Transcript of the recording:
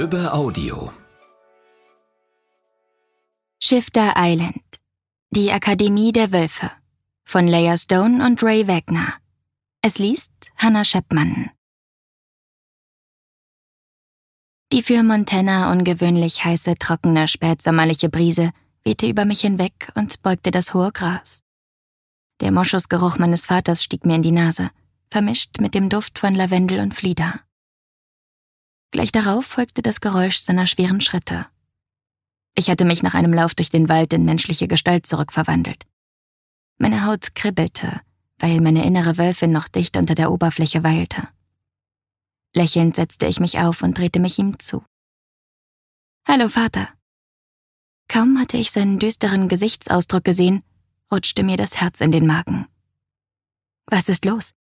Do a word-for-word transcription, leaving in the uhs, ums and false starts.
Lübbe Audio. Shifter Island. Die Akademie der Wölfe. Von Leah Stone und Ray Wagner. Es liest Hannah Schepmann. Die für Montana ungewöhnlich heiße, trockene, spätsommerliche Brise wehte über mich hinweg und beugte das hohe Gras. Der Moschusgeruch meines Vaters stieg mir in die Nase, vermischt mit dem Duft von Lavendel und Flieder. Gleich darauf folgte das Geräusch seiner schweren Schritte. Ich hatte mich nach einem Lauf durch den Wald in menschliche Gestalt zurückverwandelt. Meine Haut kribbelte, weil meine innere Wölfin noch dicht unter der Oberfläche weilte. Lächelnd setzte ich mich auf und drehte mich ihm zu. »Hallo, Vater!« Kaum hatte ich seinen düsteren Gesichtsausdruck gesehen, rutschte mir das Herz in den Magen. »Was ist los?«